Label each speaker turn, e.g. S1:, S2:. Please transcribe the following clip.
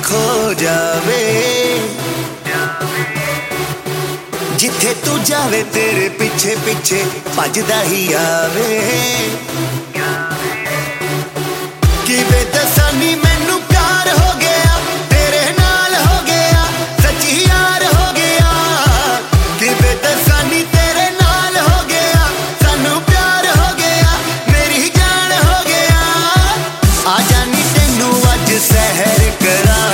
S1: खो जावे। जिथे तू जावे तेरे पिछे पिछे भजदा ही आवे।